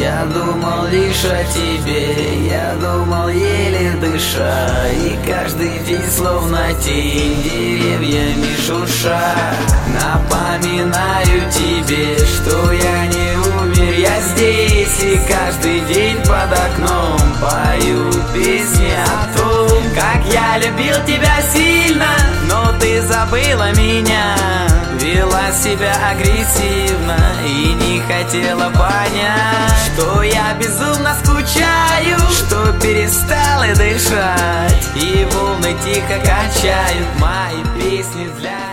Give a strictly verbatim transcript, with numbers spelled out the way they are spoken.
Я думал лишь о тебе, я думал еле дыша, и каждый день словно тень деревьями шурша. Напоминаю тебе, что я не умер, я здесь, и каждый день под окном пою песни о том, как я любил тебя сильно, но ты забыла меня. Вела себя агрессивно и не хотела понять, что я безумно скучаю, что перестала дышать, и волны тихо качают мои песни для